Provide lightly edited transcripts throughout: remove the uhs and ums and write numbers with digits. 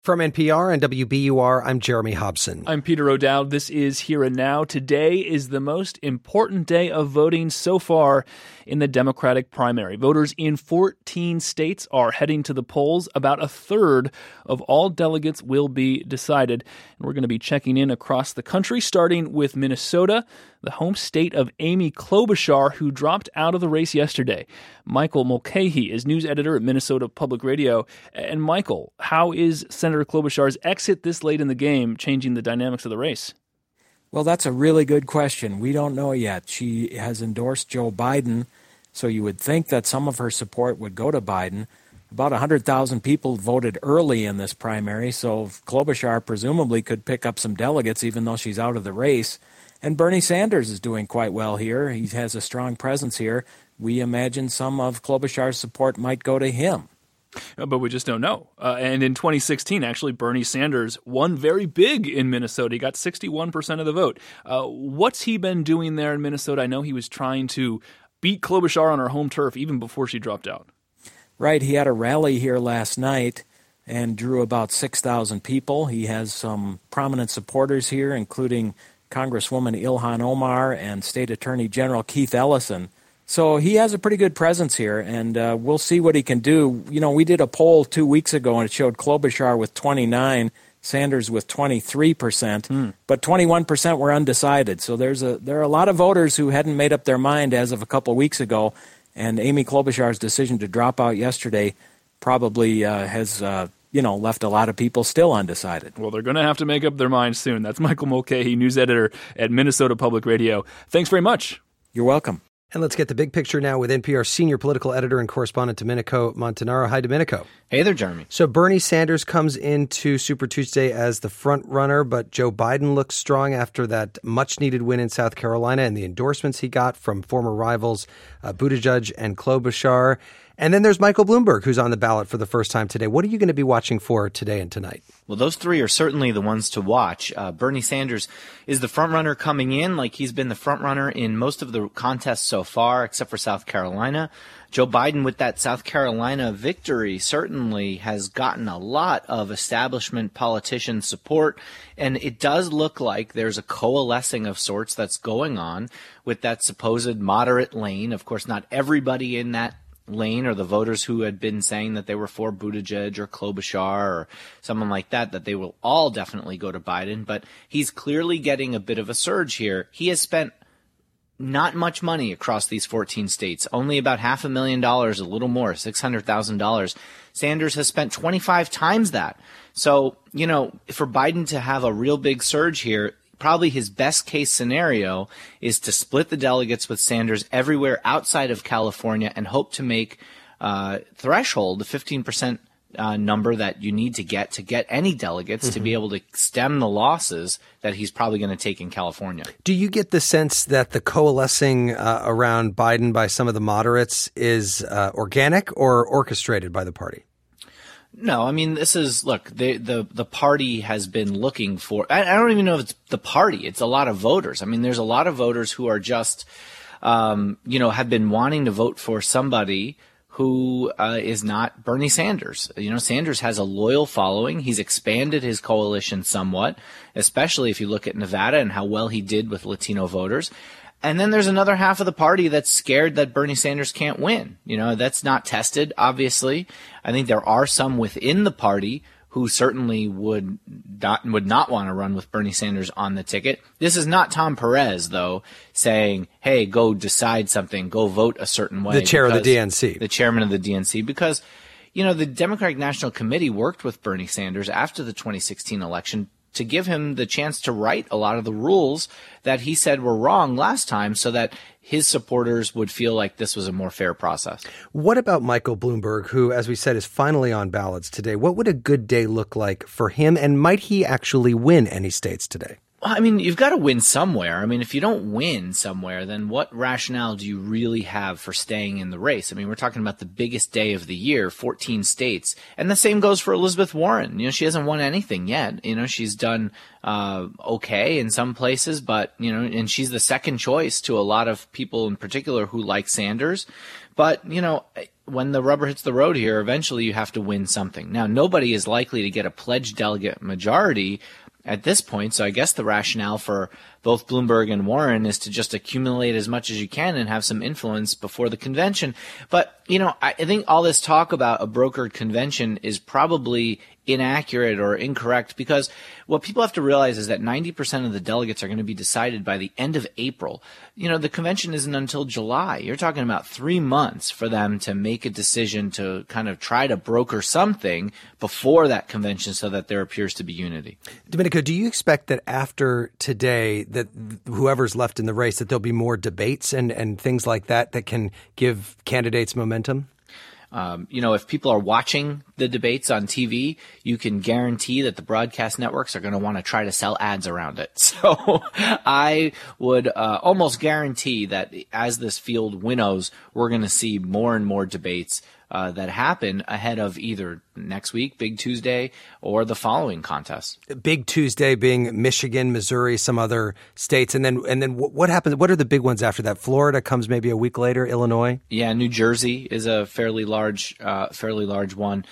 From NPR and WBUR, I'm Jeremy Hobson. I'm Peter O'Dowd. This is Here and Now. Today is the most important day of voting so far in the Democratic primary. Voters in 14 states are heading to the polls. About a third of all delegates will be decided. And we're going to be checking in across the country, starting with Minnesota, the home state of Amy Klobuchar, who dropped out of the race yesterday. Michael Mulcahy is news editor at Minnesota Public Radio. And Michael, how is Senator Klobuchar's exit this late in the game changing the dynamics of the race? Well, that's a really good question. We don't know yet. She has endorsed Joe Biden, so you would think that some of her support would go to Biden. About 100,000 people voted early in this primary, so Klobuchar presumably could pick up some delegates even though she's out of the race. And Bernie Sanders is doing quite well here. He has a strong presence here. We imagine some of Klobuchar's support might go to him. But we just don't know. And in 2016, actually, Bernie Sanders won very big in Minnesota. He got 61% of the vote. What's he been doing there in Minnesota? I know he was trying to beat Klobuchar on her home turf even before she dropped out. Right. He had a rally here last night and drew about 6,000 people. He has some prominent supporters here, including Congresswoman Ilhan Omar and State Attorney General Keith Ellison. So he has a pretty good presence here, and we'll see what he can do. You know, we did a poll 2 weeks ago, and it showed Klobuchar with 29%, Sanders with 23%, but 21% were undecided. So there are a lot of voters who hadn't made up their mind as of a couple of weeks ago, and Amy Klobuchar's decision to drop out yesterday probably has left a lot of people still undecided. Well, they're going to have to make up their minds soon. That's Michael Mulcahy, news editor at Minnesota Public Radio. Thanks very much. You're welcome. And let's get the big picture now with NPR senior political editor and correspondent Domenico Montanaro. Hi, Domenico. Hey there, Jeremy. So Bernie Sanders comes into Super Tuesday as the front runner, but Joe Biden looks strong after that much-needed win in South Carolina and the endorsements he got from former rivals Buttigieg and Klobuchar. And then there's Michael Bloomberg, who's on the ballot for the first time today. What are you going to be watching for today and tonight? Well, those three are certainly the ones to watch. Bernie Sanders is the frontrunner coming in, like he's been the frontrunner in most of the contests so far, except for South Carolina. Joe Biden, with that South Carolina victory, certainly has gotten a lot of establishment politician support, and it does look like there's a coalescing of sorts that's going on with that supposed moderate lane. Of course, not everybody in that lane or the voters who had been saying that they were for Buttigieg or Klobuchar or someone like that they will all definitely go to Biden. But he's clearly getting a bit of a surge here. He has spent not much money across these 14 states, only about $500,000, a little more, $600,000. Sanders has spent 25 times that. So, for Biden to have a real big surge here, probably his best case scenario is to split the delegates with Sanders everywhere outside of California and hope to make threshold, the 15% number that you need to get any delegates to be able to stem the losses that he's probably going to take in California. Do you get the sense that the coalescing around Biden by some of the moderates is organic or orchestrated by the party? No, I mean, this is, look, the party has been looking for, I don't even know if it's the party, it's a lot of voters. I mean, there's a lot of voters who are just, have been wanting to vote for somebody who is not Bernie Sanders. Sanders has a loyal following. He's expanded his coalition somewhat, especially if you look at Nevada and how well he did with Latino voters. And then there's another half of the party that's scared that Bernie Sanders can't win. That's not tested, obviously. I think there are some within the party who certainly would not want to run with Bernie Sanders on the ticket. This is not Tom Perez, though, saying, hey, go decide something, go vote a certain way. The chair of the DNC. The chairman of the DNC, because, the Democratic National Committee worked with Bernie Sanders after the 2016 election to give him the chance to write a lot of the rules that he said were wrong last time so that his supporters would feel like this was a more fair process. What about Michael Bloomberg, who, as we said, is finally on ballots today? What would a good day look like for him, and might he actually win any states today? Well, I mean, you've got to win somewhere. I mean, if you don't win somewhere, then what rationale do you really have for staying in the race? I mean, we're talking about the biggest day of the year, 14 states. And the same goes for Elizabeth Warren. She hasn't won anything yet. She's done okay in some places, but, and she's the second choice to a lot of people in particular who like Sanders. But, when the rubber hits the road here, eventually you have to win something. Now, nobody is likely to get a pledged delegate majority at this point, so I guess the rationale for both Bloomberg and Warren is to just accumulate as much as you can and have some influence before the convention. But, I think all this talk about a brokered convention is probably inaccurate or incorrect, because what people have to realize is that 90% of the delegates are going to be decided by the end of April. The convention isn't until July. You're talking about 3 months for them to make a decision to kind of try to broker something before that convention so that there appears to be unity. Domenico, do you expect that after today, that whoever's left in the race, that there'll be more debates and things like that can give candidates momentum? If people are watching the debates on TV, you can guarantee that the broadcast networks are going to want to try to sell ads around it. So I would almost guarantee that as this field winnows, we're going to see more and more debates that happen ahead of either next week, Big Tuesday, or the following contest. Big Tuesday being Michigan, Missouri, some other states, and then what happens? What are the big ones after that? Florida comes maybe a week later. Illinois, New Jersey is a fairly large one.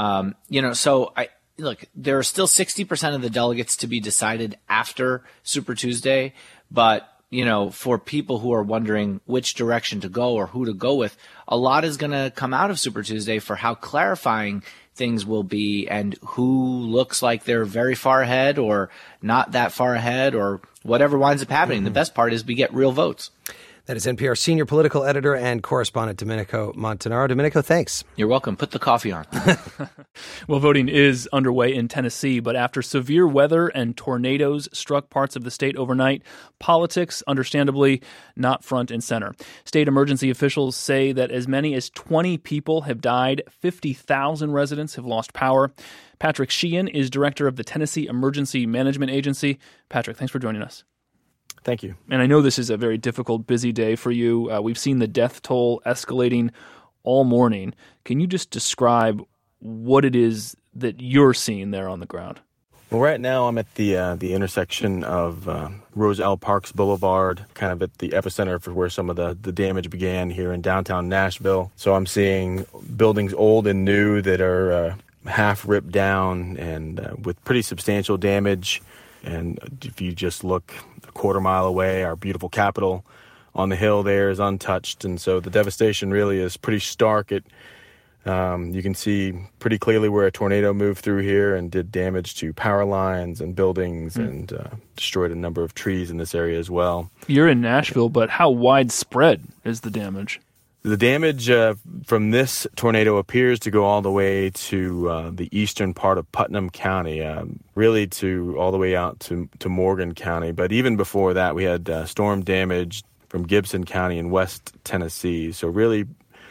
So look, there are still 60% of the delegates to be decided after Super Tuesday, but for people who are wondering which direction to go or who to go with, a lot is going to come out of Super Tuesday for how clarifying things will be and who looks like they're very far ahead or not that far ahead or whatever winds up happening. Mm-hmm. The best part is we get real votes. That is NPR senior political editor and correspondent Domenico Montanaro. Domenico, thanks. You're welcome. Put the coffee on. Well, voting is underway in Tennessee, but after severe weather and tornadoes struck parts of the state overnight, politics, understandably, not front and center. State emergency officials say that as many as 20 people have died, 50,000 residents have lost power. Patrick Sheehan is director of the Tennessee Emergency Management Agency. Patrick, thanks for joining us. Thank you. And I know this is a very difficult, busy day for you. We've seen the death toll escalating all morning. Can you just describe what it is that you're seeing there on the ground? Well, right now I'm at the intersection of Roselle Parks Boulevard, kind of at the epicenter for where some of the damage began here in downtown Nashville. So I'm seeing buildings old and new that are half ripped down and with pretty substantial damage. And if you just look a quarter mile away, our beautiful Capitol on the hill there is untouched. And so the devastation really is pretty stark. You can see pretty clearly where a tornado moved through here and did damage to power lines and buildings and destroyed a number of trees in this area as well. You're in Nashville, but how widespread is the damage? The damage from this tornado appears to go all the way to the eastern part of Putnam County, really to all the way out to Morgan County. But even before that, we had storm damage from Gibson County in West Tennessee. So really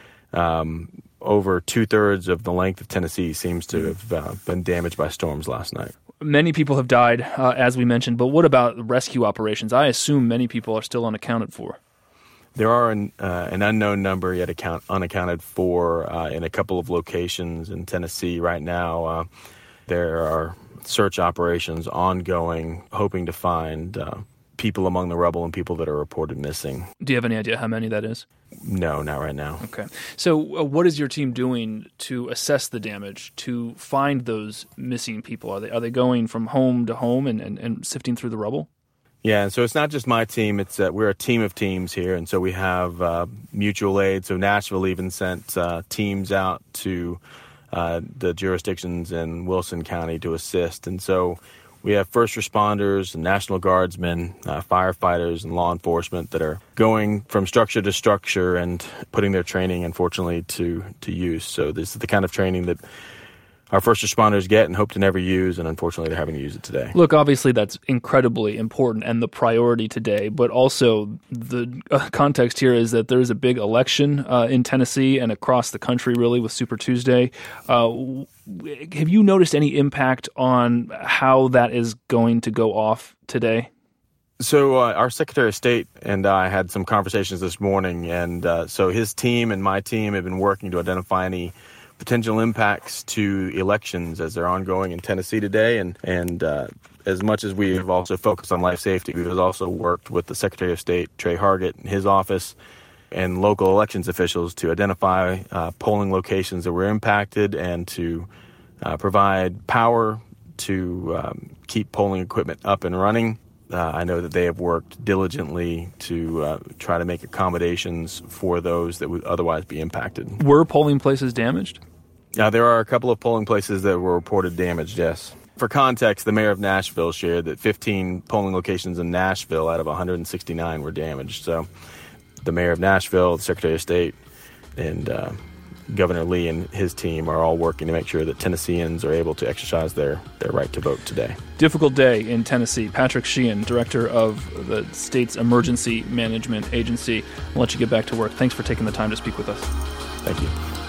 over 2/3 of the length of Tennessee seems to have been damaged by storms last night. Many people have died, as we mentioned, but what about rescue operations? I assume many people are still unaccounted for. There are an unknown number yet unaccounted for in a couple of locations in Tennessee right now. There are search operations ongoing, hoping to find people among the rubble and people that are reported missing. Do you have any idea how many that is? No, not right now. Okay. So what is your team doing to assess the damage, to find those missing people? Are they going from home to home and sifting through the rubble? Yeah, and so it's not just my team. It's we're a team of teams here, and so we have mutual aid. So Nashville even sent teams out to the jurisdictions in Wilson County to assist. And so we have first responders, National Guardsmen, firefighters, and law enforcement that are going from structure to structure and putting their training, unfortunately, to use. So this is the kind of training that our first responders get and hope to never use, and unfortunately they're having to use it today. Look, obviously that's incredibly important and the priority today, but also the context here is that there's a big election in Tennessee and across the country, really, with Super Tuesday. Have you noticed any impact on how that is going to go off today? So our Secretary of State and I had some conversations this morning, and so his team and my team have been working to identify any potential impacts to elections as they're ongoing in Tennessee today. And as much as we have also focused on life safety, we've also worked with the Secretary of State, Trey Hargett, and his office, and local elections officials to identify polling locations that were impacted and to provide power to keep polling equipment up and running. I know that they have worked diligently to try to make accommodations for those that would otherwise be impacted. Were polling places damaged? There are a couple of polling places that were reported damaged, yes. For context, the mayor of Nashville shared that 15 polling locations in Nashville out of 169 were damaged. So the mayor of Nashville, the Secretary of State, and Governor Lee and his team are all working to make sure that Tennesseans are able to exercise their right to vote today. Difficult day in Tennessee. Patrick Sheehan, director of the state's emergency management agency. I'll let you get back to work. Thanks for taking the time to speak with us. Thank you.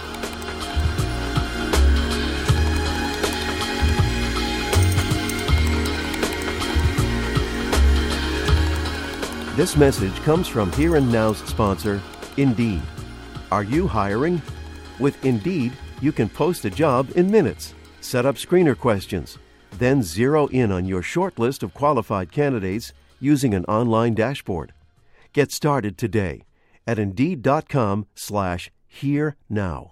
This message comes from Here and Now's sponsor, Indeed. Are you hiring? With Indeed, you can post a job in minutes, set up screener questions, then zero in on your short list of qualified candidates using an online dashboard. Get started today at Indeed.com/HereNow.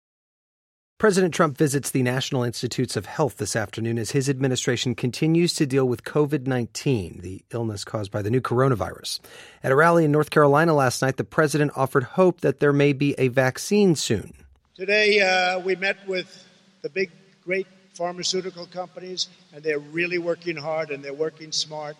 President Trump visits the National Institutes of Health this afternoon as his administration continues to deal with COVID-19, the illness caused by the new coronavirus. At a rally in North Carolina last night, the president offered hope that there may be a vaccine soon. Today, we met with the big, great pharmaceutical companies, and they're really working hard and they're working smart.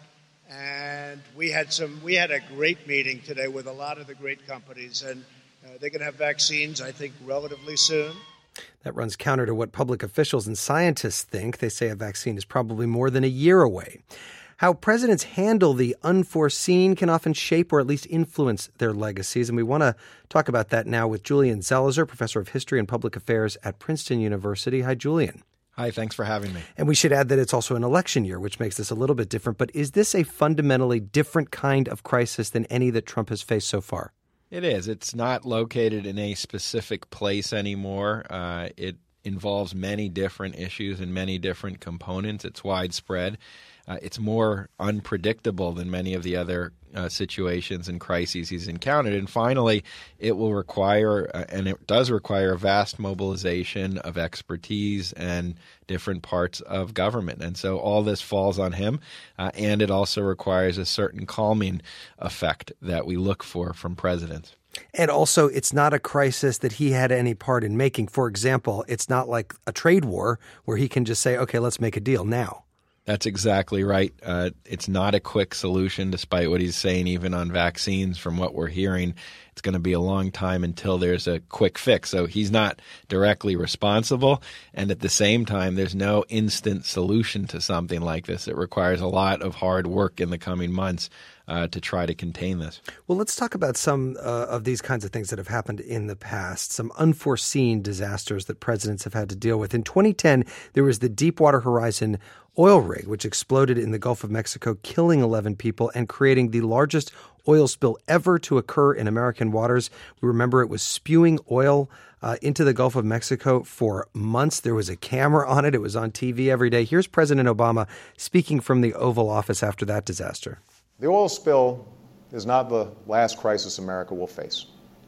And we had a great meeting today with a lot of the great companies, and they're going to have vaccines, I think, relatively soon. That runs counter to what public officials and scientists think. They say a vaccine is probably more than a year away. How presidents handle the unforeseen can often shape or at least influence their legacies. And we want to talk about that now with Julian Zelizer, professor of history and public affairs at Princeton University. Hi, Julian. Hi, thanks for having me. And we should add that it's also an election year, which makes this a little bit different. But is this a fundamentally different kind of crisis than any that Trump has faced so far? It is. It's not located in a specific place anymore. It involves many different issues and many different components. It's widespread. It's more unpredictable than many of the other situations and crises he's encountered. And finally, it will require, and it does require, a vast mobilization of expertise and different parts of government. And so all this falls on him, and it also requires a certain calming effect that we look for from presidents. And also, it's not a crisis that he had any part in making. For example, it's not like a trade war where he can just say, okay, let's make a deal now. That's exactly right. It's not a quick solution, despite what he's saying, even on vaccines. From what we're hearing, it's going to be a long time until there's a quick fix. So he's not directly responsible. And at the same time, there's no instant solution to something like this. It requires a lot of hard work in the coming months to try to contain this. Well, let's talk about some of these kinds of things that have happened in the past, some unforeseen disasters that presidents have had to deal with. In 2010, there was the Deepwater Horizon oil rig, which exploded in the Gulf of Mexico, killing 11 people and creating the largest oil spill ever to occur in American waters. We remember it was spewing oil into the Gulf of Mexico for months. There was a camera on it. It was on TV every day. Here's President Obama speaking from the Oval Office after that disaster. The oil spill is not the last crisis America will face.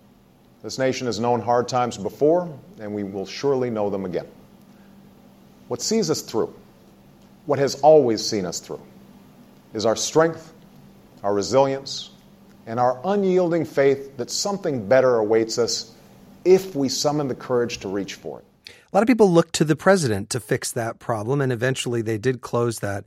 This nation has known hard times before, and we will surely know them again. What sees us through, what has always seen us through, is our strength, our resilience, and our unyielding faith that something better awaits us if we summon the courage to reach for it. A lot of people looked to the president to fix that problem, and eventually they did close that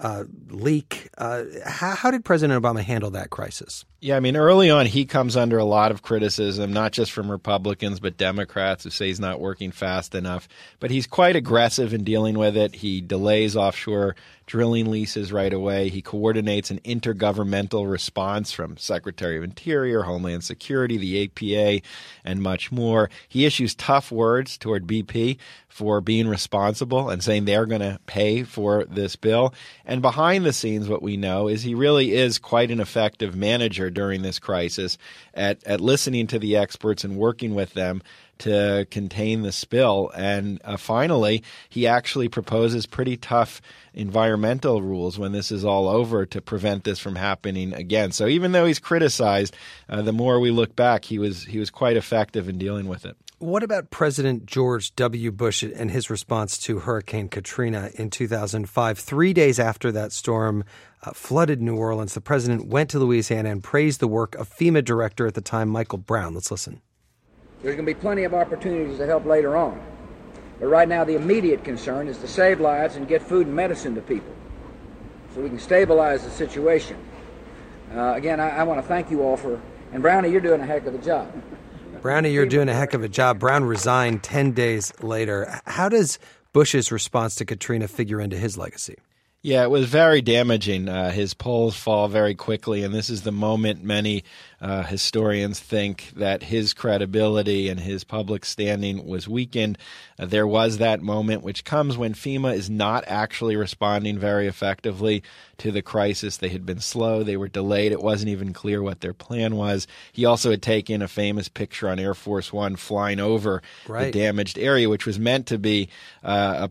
leak. How did President Obama handle that crisis? Yeah, I mean, early on, he comes under a lot of criticism, not just from Republicans, but Democrats who say he's not working fast enough. But he's quite aggressive in dealing with it. He delays offshore drilling leases right away. He coordinates an intergovernmental response from Secretary of Interior, Homeland Security, the APA, and much more. He issues tough words toward BP for being responsible and saying they're going to pay for this bill. And behind the scenes, what we know is he really is quite an effective manager during this crisis at listening to the experts and working with them to contain the spill. And finally, he actually proposes pretty tough environmental rules when this is all over to prevent this from happening again. So even though he's criticized, the more we look back, he was quite effective in dealing with it. What about President George W. Bush and his response to Hurricane Katrina in 2005? 3 days after that storm flooded New Orleans, the president went to Louisiana and praised the work of FEMA director at the time, Michael Brown. Let's listen. There's going to be plenty of opportunities to help later on. But right now, the immediate concern is to save lives and get food and medicine to people so we can stabilize the situation. Again, I want to thank you all and Brownie, you're doing a heck of a job. Brownie, you're doing a heck of a job. Brown resigned 10 days later. How does Bush's response to Katrina figure into his legacy? Yeah, it was very damaging. His polls fall very quickly, and this is the moment many historians think that his credibility and his public standing was weakened. There was that moment, which comes when FEMA is not actually responding very effectively to the crisis. They had been slow. They were delayed. It wasn't even clear what their plan was. He also had taken a famous picture on Air Force One flying over the damaged area, which was meant to be a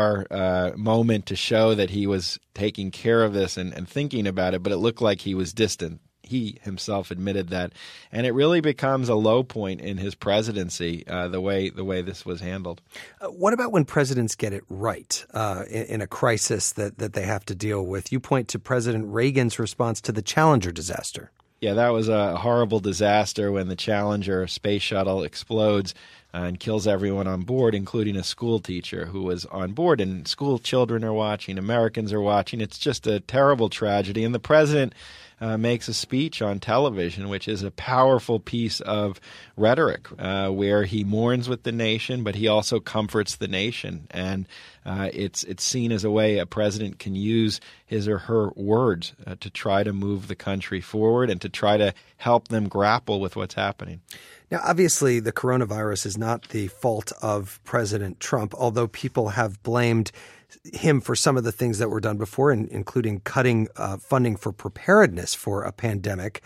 PR moment to show that he was taking care of this and thinking about it, but it looked like he was distant. He himself admitted that, and it really becomes a low point in his presidency, the way this was handled. What about when presidents get it right in a crisis that they have to deal with? You point to President Reagan's response to the Challenger disaster. Yeah, that was a horrible disaster when the Challenger space shuttle explodes and kills everyone on board, including a school teacher who was on board. And school children are watching, Americans are watching. It's just a terrible tragedy. And the president makes a speech on television, which is a powerful piece of rhetoric where he mourns with the nation, but he also comforts the nation. And it's seen as a way a president can use his or her words to try to move the country forward and to try to help them grapple with what's happening. Now, obviously, the coronavirus is not the fault of President Trump, although people have blamed him for some of the things that were done before, including cutting funding for preparedness for a pandemic.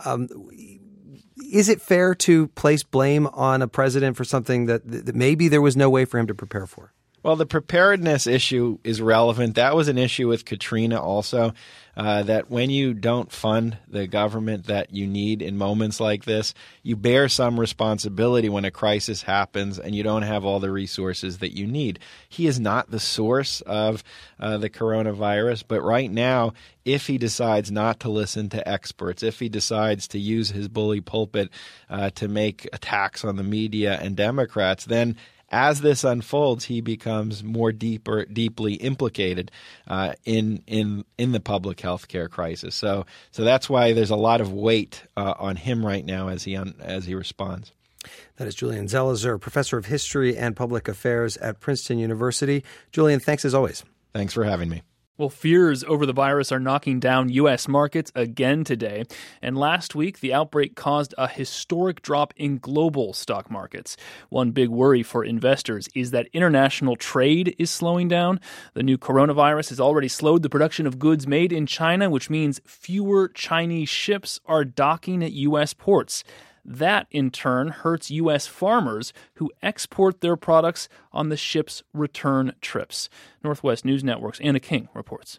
Is it fair to place blame on a president for something that maybe there was no way for him to prepare for? Well, the preparedness issue is relevant. That was an issue with Katrina also, that when you don't fund the government that you need in moments like this, you bear some responsibility when a crisis happens and you don't have all the resources that you need. He is not the source of the coronavirus, but right now, if he decides not to listen to experts, if he decides to use his bully pulpit to make attacks on the media and Democrats, then as this unfolds, he becomes more deeply implicated in the public health care crisis. So that's why there's a lot of weight on him right now as he responds. That is Julian Zelizer, professor of history and public affairs at Princeton University. Julian, thanks as always. Thanks for having me. Well, fears over the virus are knocking down U.S. markets again today. And last week, the outbreak caused a historic drop in global stock markets. One big worry for investors is that international trade is slowing down. The new coronavirus has already slowed the production of goods made in China, which means fewer Chinese ships are docking at U.S. ports. That, in turn, hurts U.S. farmers who export their products on the ship's return trips. Northwest News Network's Anna King reports.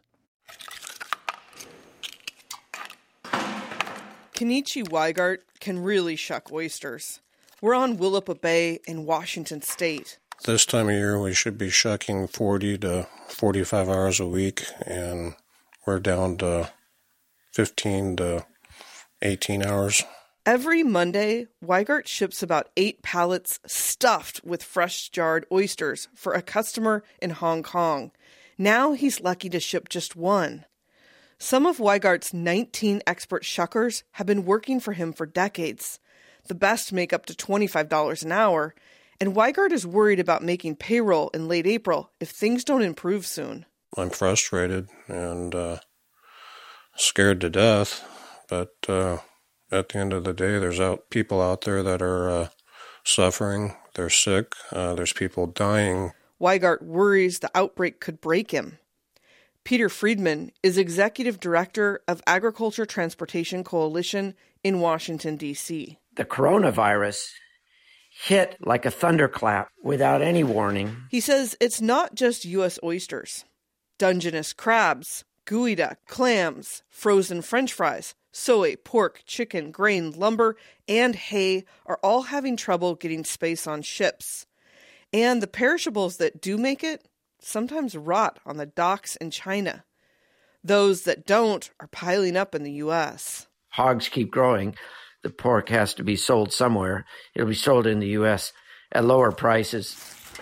Kenichi Weigart can really shuck oysters. We're on Willapa Bay in Washington State. This time of year, we should be shucking 40 to 45 hours a week, and we're down to 15 to 18 hours. Every Monday, Weigart ships about 8 pallets stuffed with fresh jarred oysters for a customer in Hong Kong. Now he's lucky to ship just one. Some of Weigart's 19 expert shuckers have been working for him for decades. The best make up to $25 an hour, and Weigart is worried about making payroll in late April if things don't improve soon. I'm frustrated and scared to death, but at the end of the day, there's people out there that are suffering. They're sick. There's people dying. Weigart worries the outbreak could break him. Peter Friedman is executive director of Agriculture Transportation Coalition in Washington, D.C. The coronavirus hit like a thunderclap without any warning. He says it's not just U.S. oysters. Dungeness crabs, geoida, clams, frozen French fries, soy, pork, chicken, grain, lumber, and hay are all having trouble getting space on ships. And the perishables that do make it sometimes rot on the docks in China. Those that don't are piling up in the U.S. Hogs keep growing. The pork has to be sold somewhere. It'll be sold in the U.S. at lower prices.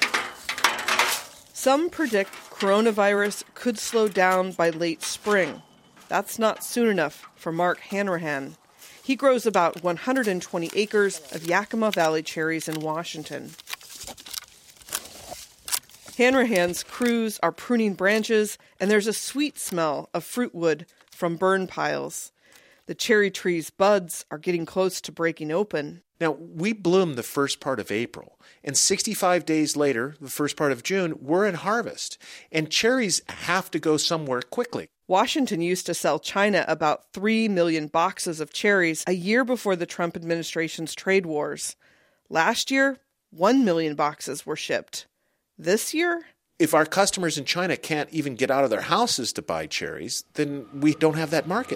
Some predict coronavirus could slow down by late spring. That's not soon enough for Mark Hanrahan. He grows about 120 acres of Yakima Valley cherries in Washington. Hanrahan's crews are pruning branches, and there's a sweet smell of fruit wood from burn piles. The cherry tree's buds are getting close to breaking open. Now, we bloom the first part of April, and 65 days later, the first part of June, we're in harvest. And cherries have to go somewhere quickly. Washington used to sell China about 3 million boxes of cherries a year before the Trump administration's trade wars. Last year, 1 million boxes were shipped. This year? If our customers in China can't even get out of their houses to buy cherries, then we don't have that market.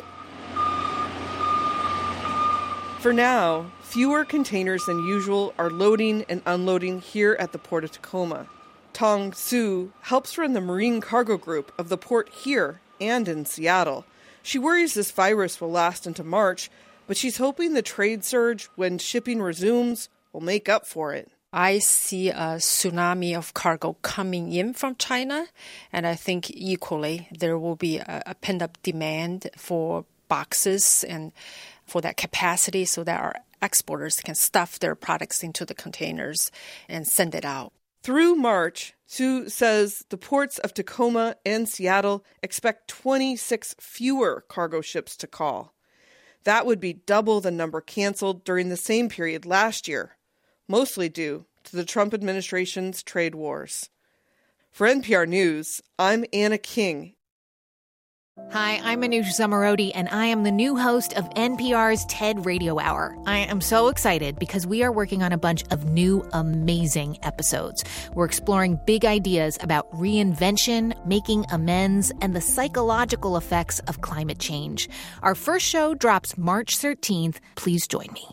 For now, fewer containers than usual are loading and unloading here at the Port of Tacoma. Tong Su helps run the marine cargo group of the port here and in Seattle. She worries this virus will last into March, but she's hoping the trade surge when shipping resumes will make up for it. I see a tsunami of cargo coming in from China, and I think equally there will be a pent-up demand for boxes and for that capacity so that our exporters can stuff their products into the containers and send it out. Through March, Su says the ports of Tacoma and Seattle expect 26 fewer cargo ships to call. That would be double the number canceled during the same period last year, mostly due to the Trump administration's trade wars. For NPR News, I'm Anna King. Hi, I'm Manoush Zomorodi, and I am the new host of NPR's TED Radio Hour. I am so excited because we are working on a bunch of new, amazing episodes. We're exploring big ideas about reinvention, making amends, and the psychological effects of climate change. Our first show drops March 13th. Please join me.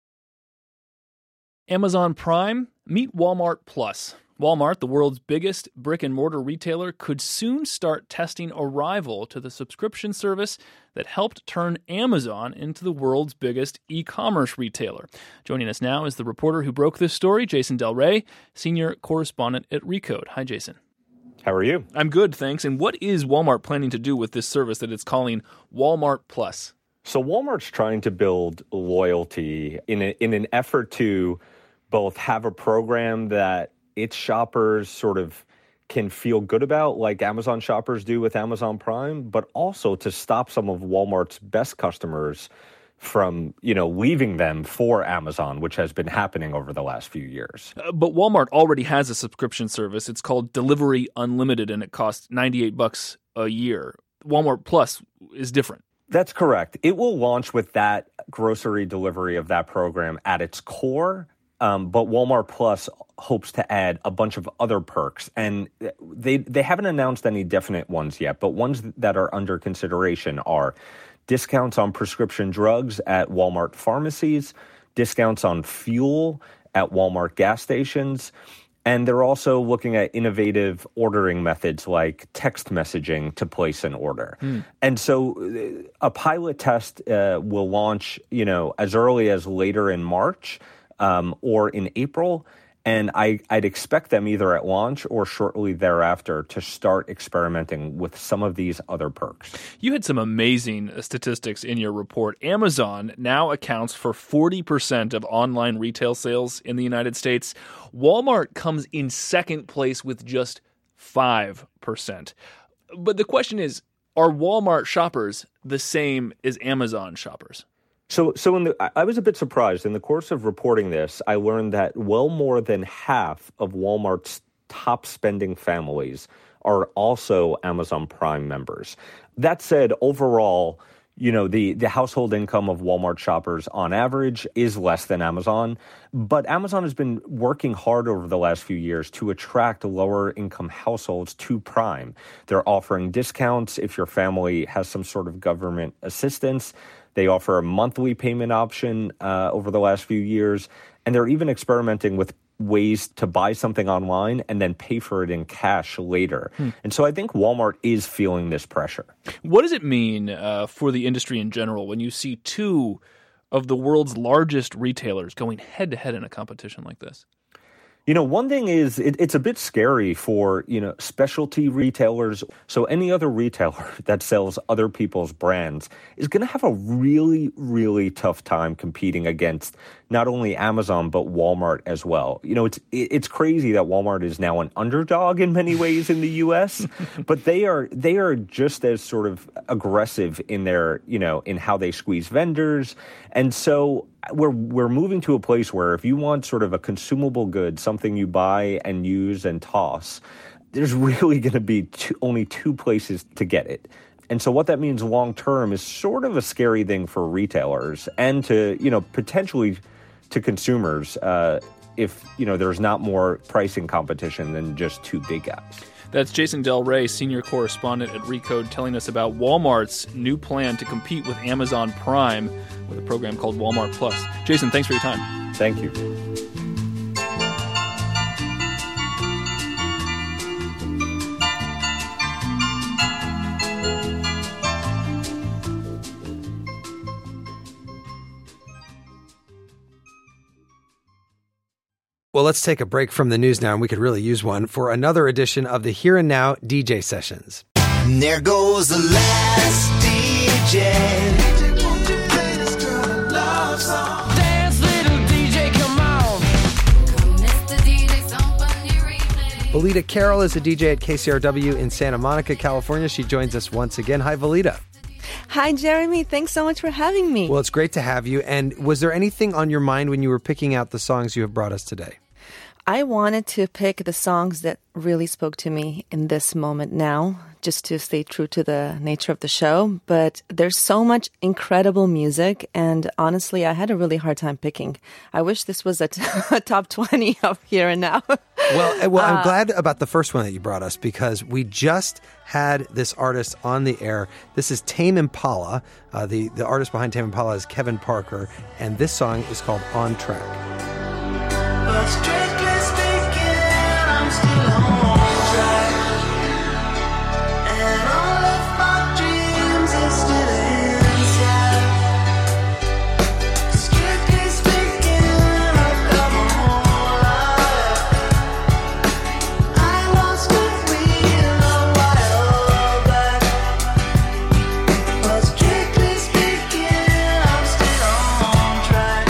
Amazon Prime, meet Walmart Plus. Walmart, the world's biggest brick-and-mortar retailer, could soon start testing Arrival to the subscription service that helped turn Amazon into the world's biggest e-commerce retailer. Joining us now is the reporter who broke this story, Jason Del Rey, senior correspondent at Recode. Hi, Jason. How are you? I'm good, thanks. And what is Walmart planning to do with this service that it's calling Walmart Plus? So Walmart's trying to build loyalty in an effort to both have a program that its shoppers sort of can feel good about, like Amazon shoppers do with Amazon Prime, but also to stop some of Walmart's best customers from, leaving them for Amazon, which has been happening over the last few years. But Walmart already has a subscription service. It's called Delivery Unlimited, and it costs $98 a year. Walmart Plus is different. That's correct. It will launch with that grocery delivery of that program at its core. But Walmart Plus hopes to add a bunch of other perks, and they haven't announced any definite ones yet, but ones that are under consideration are discounts on prescription drugs at Walmart pharmacies, discounts on fuel at Walmart gas stations, and they're also looking at innovative ordering methods like text messaging to place an order. And so a pilot test will launch, as early as later in March. Or in April, and I'd expect them either at launch or shortly thereafter to start experimenting with some of these other perks. You had some amazing statistics in your report. Amazon now accounts for 40% of online retail sales in the United States. Walmart comes in second place with just 5%. But the question is, are Walmart shoppers the same as Amazon shoppers? So I was a bit surprised. In the course of reporting this, I learned that well more than half of Walmart's top spending families are also Amazon Prime members. That said, overall, the household income of Walmart shoppers on average is less than Amazon. But Amazon has been working hard over the last few years to attract lower income households to Prime. They're offering discounts if your family has some sort of government assistance. They offer a monthly payment option over the last few years. And they're even experimenting with ways to buy something online and then pay for it in cash later. And so I think Walmart is feeling this pressure. What does it mean for the industry in general when you see two of the world's largest retailers going head-to-head in a competition like this? One thing is it's a bit scary for, specialty retailers. So any other retailer that sells other people's brands is going to have a really, really tough time competing against not only Amazon, but Walmart as well. It's crazy that Walmart is now an underdog in many ways in the U.S., but they are just as sort of aggressive in their, in how they squeeze vendors. And so we're moving to a place where if you want sort of a consumable good, something you buy and use and toss, there's really going to be only two places to get it. And so what that means long term is sort of a scary thing for retailers and to, potentially to consumers if, there's not more pricing competition than just two big guys. That's Jason Del Rey, senior correspondent at Recode, telling us about Walmart's new plan to compete with Amazon Prime with a program called Walmart Plus. Jason, thanks for your time. Thank you. Well, let's take a break from the news now, and we could really use one for another edition of the Here and Now DJ Sessions. And there goes the last DJ. Dance, little DJ, come on. Valita Carroll is a DJ at KCRW in Santa Monica, California. She joins us once again. Hi, Valita. Hi, Jeremy. Thanks so much for having me. Well, it's great to have you. And was there anything on your mind when you were picking out the songs you have brought us today? I wanted to pick the songs that really spoke to me in this moment now, just to stay true to the nature of the show. But there's so much incredible music, and honestly, I had a really hard time picking. I wish this was a top 20 of Here and Now. Well, I'm glad about the first one that you brought us because we just had this artist on the air. This is Tame Impala. The artist behind Tame Impala is Kevin Parker, and this song is called On Track. But strictly speaking, I'm still on track. And all of my dreams are still inside. Strictly speaking, I've got my whole life. I lost the wheel a while back. But strictly speaking, I'm still on track.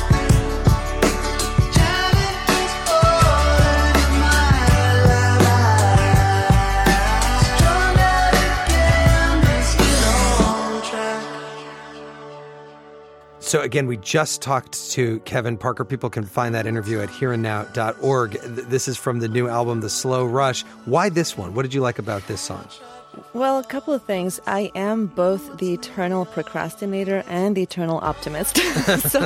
So again, we just talked to Kevin Parker. People can find that interview at hereandnow.org. This is from the new album, The Slow Rush. Why this one? What did you like about this song? Well, a couple of things. I am both the eternal procrastinator and the eternal optimist. So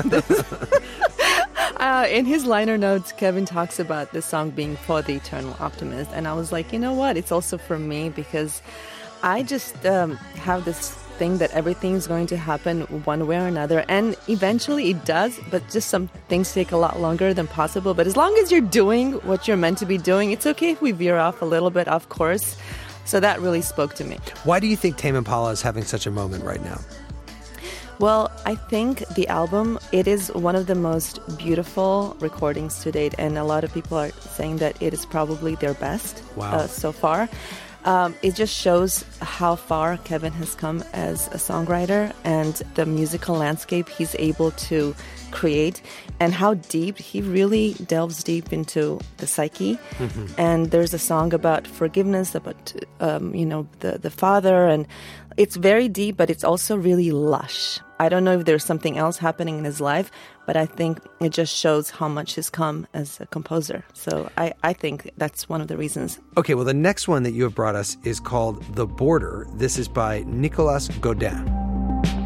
in his liner notes, Kevin talks about this song being for the eternal optimist. And I was like, you know what? It's also for me because I just have this thing that everything's going to happen one way or another, and eventually it does, but just some things take a lot longer than possible. But as long as you're doing what you're meant to be doing, it's okay if we veer off a little bit off course. So that really spoke to me. Why do you think Tame Impala is having such a moment right now? Well, I think the album, it is one of the most beautiful recordings to date, and a lot of people are saying that it is probably their best so far. It just shows how far Kevin has come as a songwriter and the musical landscape he's able to create and how deep he really delves deep into the psyche. Mm-hmm. And there's a song about forgiveness, about, the father, and it's very deep, but it's also really lush. I don't know if there's something else happening in his life, but I think it just shows how much he's come as a composer. So I think that's one of the reasons. Okay, well, the next one that you have brought us is called The Border. This is by Nicolas Godin.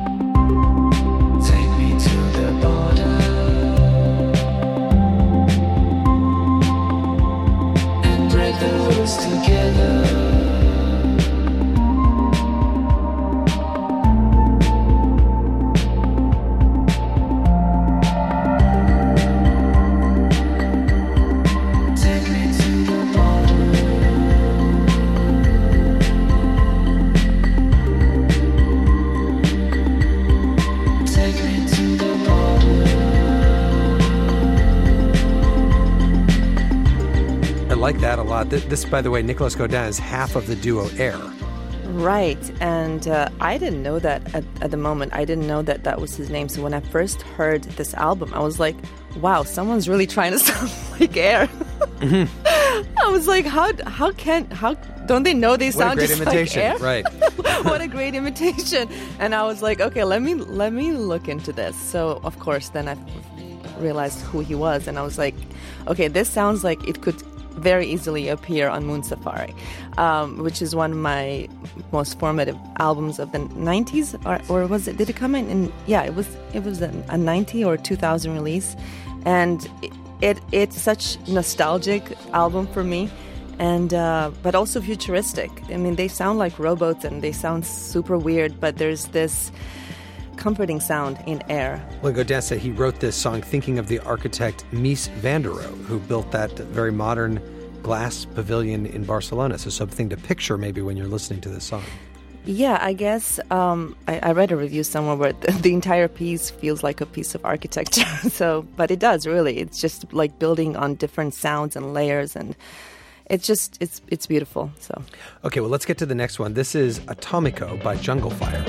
like that a lot. This, by the way, Nicolas Godin is half of the duo Air. Right, and I didn't know that at the moment. I didn't know that that was his name. So when I first heard this album, I was like, wow, someone's really trying to sound like Air. I was like, how don't they know they sound just like Air? Right. What a great imitation. And I was like, okay, let me look into this. So of course then I realized who he was, and I was like, okay, this sounds like it could very easily appear on Moon Safari, which is one of my most formative albums of the 90s, or was it? Did it come in? Yeah, it was a 90 or 2000 release, and it's such nostalgic album for me, and but also futuristic. I mean, they sound like robots and they sound super weird, but there's this comforting sound in Air. Well, Godin said he wrote this song thinking of the architect Mies van der Rohe, who built that very modern glass pavilion in Barcelona. So something to picture maybe when you're listening to this song. Yeah, I guess I read a review somewhere where the entire piece feels like a piece of architecture. But it does really. It's just like building on different sounds and layers, and it's beautiful. So okay, well, let's get to the next one. This is Atomico by Jungle Fire.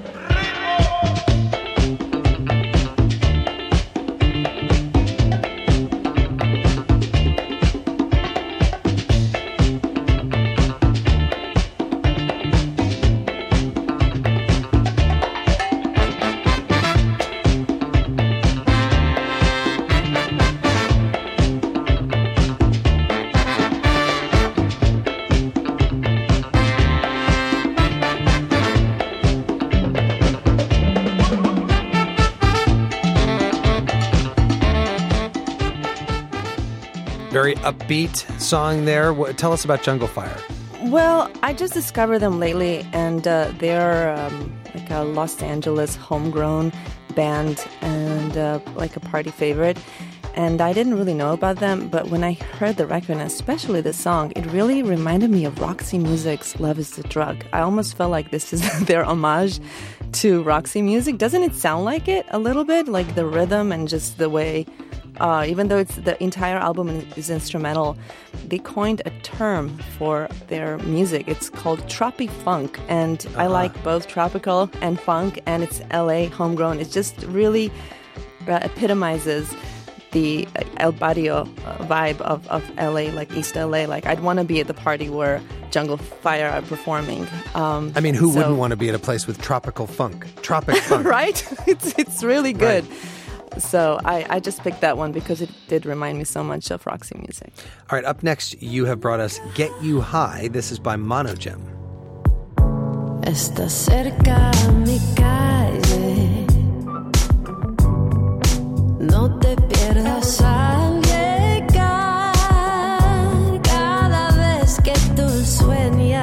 Very upbeat song there. Tell us about Jungle Fire. Well, I just discovered them lately, and they're like a Los Angeles homegrown band and like a party favorite. And I didn't really know about them, but when I heard the record, and especially this song, it really reminded me of Roxy Music's Love is the Drug. I almost felt like this is their homage to Roxy Music. Doesn't it sound like it a little bit? Like the rhythm and just the way... even though it's the entire album is instrumental, they coined a term for their music. It's called tropic funk, and I like both tropical and funk, and it's LA homegrown. It just really epitomizes the El Barrio vibe of LA, like East LA. Like, I'd want to be at the party where Jungle Fire are performing. I mean, who wouldn't want to be at a place with tropical funk? Tropic funk. Right? It's really good. Right. So I just picked that one because it did remind me so much of Roxy Music. All right, up next, you have brought us Get You High. This is by Monogem. Está cerca mi calle, no te pierdas al llegar, cada vez que tú sueñas.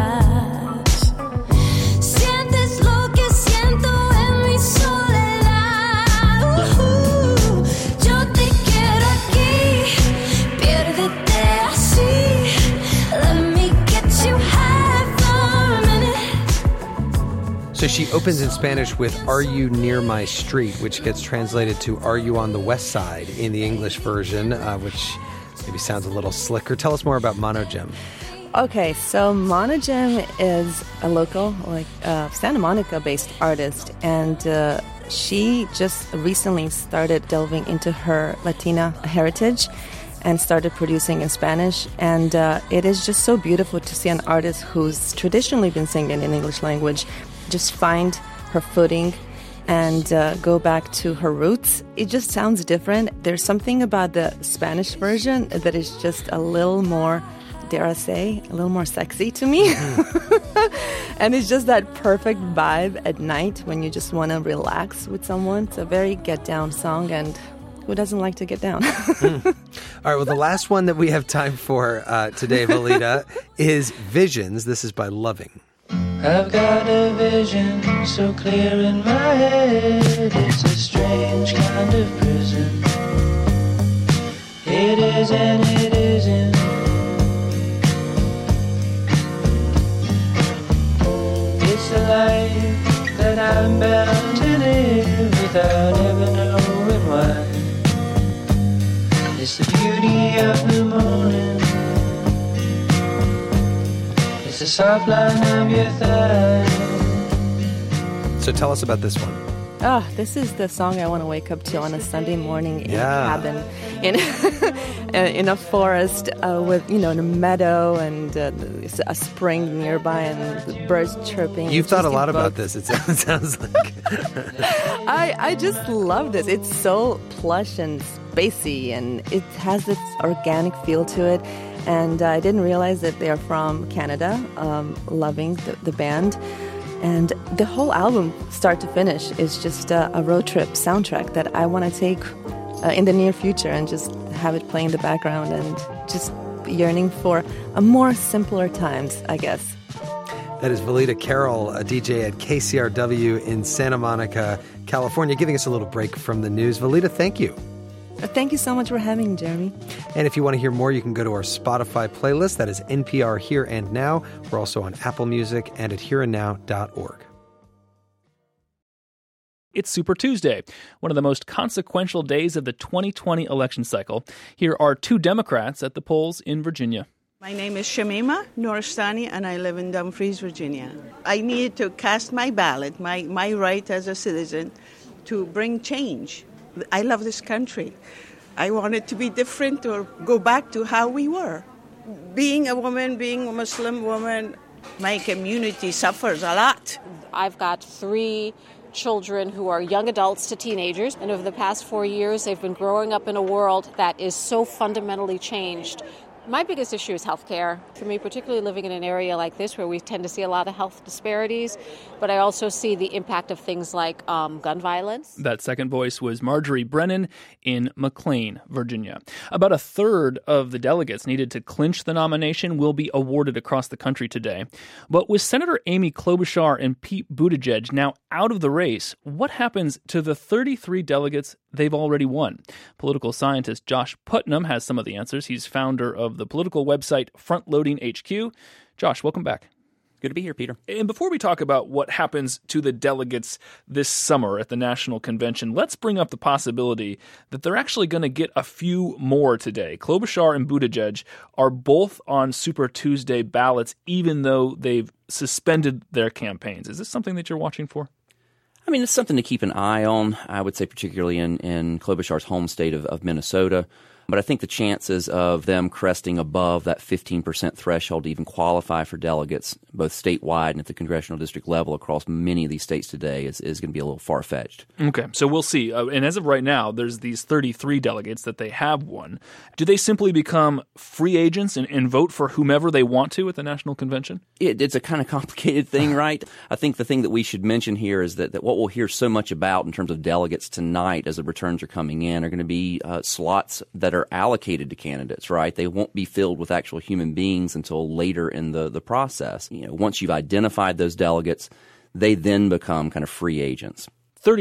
So she opens in Spanish with Are You Near My Street, which gets translated to Are You on the West Side in the English version, which maybe sounds a little slicker. Tell us more about Monogem. Okay, so Monogem is a local, like Santa Monica-based artist, and she just recently started delving into her Latina heritage and started producing in Spanish, and it is just so beautiful to see an artist who's traditionally been singing in English language just find her footing and go back to her roots. It just sounds different. There's something about the Spanish version that is just a little more, dare I say, a little more sexy to me. And it's just that perfect vibe at night when you just want to relax with someone. It's a very get-down song, and who doesn't like to get down? All right, well, the last one that we have time for today, Valida, is Visions. This is by Loving. I've got a vision so clear in my head, it's a strange kind of prison. It is and it isn't. It's a life that I'm bound to live without ever knowing why. It's the beauty of the morning soft line of your thigh. So tell us about this one. Oh, this is the song I want to wake up to on a Sunday morning in a cabin in a forest with, in a meadow and a spring nearby and the birds chirping. You've thought a lot about this, it sounds like. I just love this. It's so plush and spacey, and it has this organic feel to it. And I didn't realize that they are from Canada, loving the band. And the whole album, start to finish, is just a road trip soundtrack that I want to take in the near future and just have it play in the background and just yearning for a more simpler times, I guess. That is Velita Carroll, a DJ at KCRW in Santa Monica, California, giving us a little break from the news. Velita, thank you. Thank you so much for having me, Jeremy. And if you want to hear more, you can go to our Spotify playlist. That is NPR Here and Now. We're also on Apple Music and at hereandnow.org. It's Super Tuesday, one of the most consequential days of the 2020 election cycle. Here are two Democrats at the polls in Virginia. My name is Shamima Norstani, and I live in Dumfries, Virginia. I needed to cast my ballot, my right as a citizen, to bring change. I love this country. I want it to be different or go back to how we were. Being a woman, being a Muslim woman, my community suffers a lot. I've got 3 children who are young adults to teenagers, and over the past 4 years, they've been growing up in a world that is so fundamentally changed. My biggest issue is healthcare. For me, particularly living in an area like this where we tend to see a lot of health disparities, but I also see the impact of things like gun violence. That second voice was Marjorie Brennan in McLean, Virginia. About a third of the delegates needed to clinch the nomination will be awarded across the country today. But with Senator Amy Klobuchar and Pete Buttigieg now out of the race, what happens to the 33 delegates they've already won? Political scientist Josh Putnam has some of the answers. He's founder of the political website Frontloading HQ. Josh, welcome back. Good to be here, Peter. And before we talk about what happens to the delegates this summer at the National Convention, let's bring up the possibility that they're actually going to get a few more today. Klobuchar and Buttigieg are both on Super Tuesday ballots, even though they've suspended their campaigns. Is this something that you're watching for? I mean, it's something to keep an eye on, I would say, particularly in Klobuchar's home state of Minnesota. But I think the chances of them cresting above that 15% threshold to even qualify for delegates, both statewide and at the congressional district level across many of these states today, is going to be a little far-fetched. Okay, so we'll see. And as of right now, there's these 33 delegates that they have won. Do they simply become free agents and vote for whomever they want to at the National Convention? It's a kind of complicated thing, right? I think the thing that we should mention here is that what we'll hear so much about in terms of delegates tonight as the returns are coming in are going to be slots that are allocated to candidates, right? They won't be filled with actual human beings until later in the process. Once you've identified those delegates, they then become kind of free agents.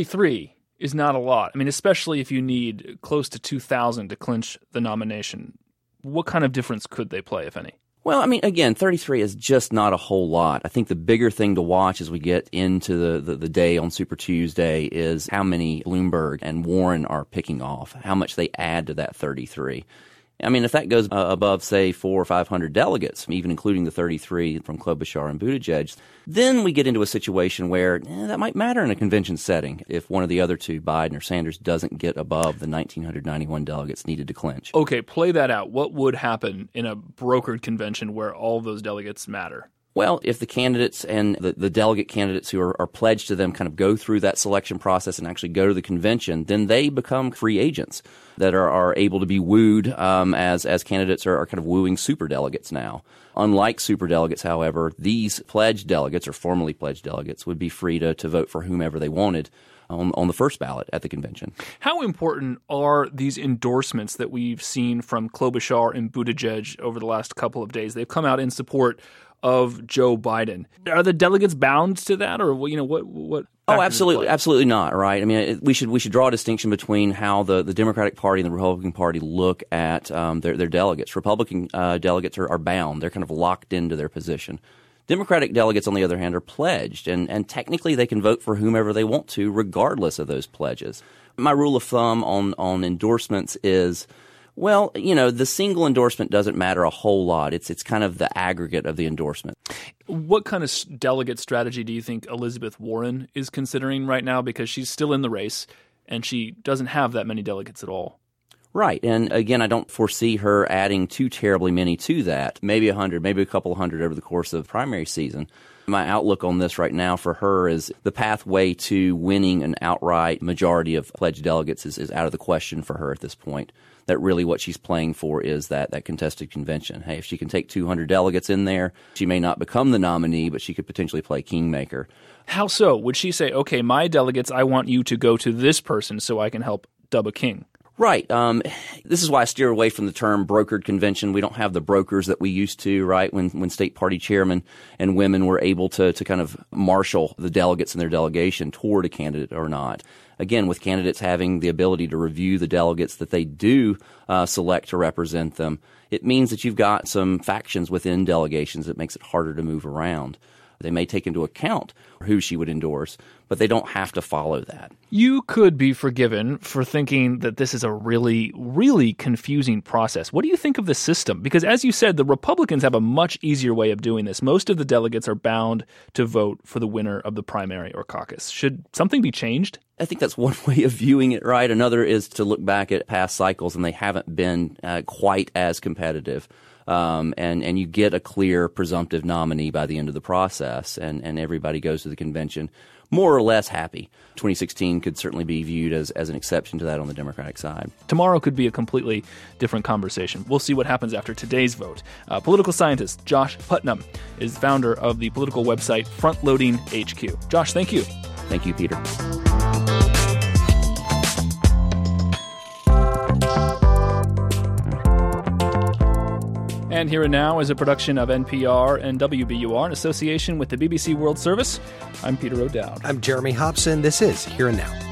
33 is not a lot. I mean, especially if you need close to 2,000 to clinch the nomination. What kind of difference could they play, if any? Well, I mean, again, 33 is just not a whole lot. I think the bigger thing to watch as we get into the day on Super Tuesday is how many Bloomberg and Warren are picking off, how much they add to that 33. I mean, if that goes above, say, 400 or 500 delegates, even including the 33 from Klobuchar and Buttigieg, then we get into a situation where that might matter in a convention setting if one of the other two, Biden or Sanders, doesn't get above the 1,991 delegates needed to clinch. Okay, play that out. What would happen in a brokered convention where all of those delegates matter? Well, if the candidates and the delegate candidates who are pledged to them kind of go through that selection process and actually go to the convention, then they become free agents that are able to be wooed as candidates are kind of wooing superdelegates now. Unlike superdelegates, however, these pledged delegates or formerly pledged delegates would be free to vote for whomever they wanted on the first ballot at the convention. How important are these endorsements that we've seen from Klobuchar and Buttigieg over the last couple of days? They've come out in support of Joe Biden. Are the delegates bound to that, or what? Oh, absolutely not. Right. I mean, we should draw a distinction between how the Democratic Party and the Republican Party look at their delegates. Republican delegates are bound; they're kind of locked into their position. Democratic delegates, on the other hand, are pledged, and technically they can vote for whomever they want to, regardless of those pledges. My rule of thumb on endorsements is, Well, the single endorsement doesn't matter a whole lot. It's kind of the aggregate of the endorsement. What kind of delegate strategy do you think Elizabeth Warren is considering right now? Because she's still in the race and she doesn't have that many delegates at all. Right. And again, I don't foresee her adding too terribly many to that. Maybe 100, maybe a couple of hundred over the course of primary season. My outlook on this right now for her is the pathway to winning an outright majority of pledged delegates is out of the question for her at this point. That really what she's playing for is that contested convention. Hey, if she can take 200 delegates in there, she may not become the nominee, but she could potentially play kingmaker. How so? Would she say, okay, my delegates, I want you to go to this person so I can help dub a king? Right. This is why I steer away from the term brokered convention. We don't have the brokers that we used to, right, when state party chairmen and women were able to kind of marshal the delegates in their delegation toward a candidate or not. Again, with candidates having the ability to review the delegates that they do select to represent them, it means that you've got some factions within delegations that makes it harder to move around. They may take into account who she would endorse, but they don't have to follow that. You could be forgiven for thinking that this is a really, really confusing process. What do you think of the system? Because as you said, the Republicans have a much easier way of doing this. Most of the delegates are bound to vote for the winner of the primary or caucus. Should something be changed? I think that's one way of viewing it, right? Another is to look back at past cycles, and they haven't been quite as competitive. And you get a clear presumptive nominee by the end of the process, and everybody goes to the convention more or less happy. 2016 could certainly be viewed as an exception to that on the Democratic side. Tomorrow could be a completely different conversation. We'll see what happens after today's vote. Political scientist Josh Putnam is founder of the political website Frontloading HQ. Josh, thank you. Thank you, Peter. And Here and Now is a production of NPR and WBUR in association with the BBC World Service. I'm Peter O'Dowd. I'm Jeremy Hobson. This is Here and Now.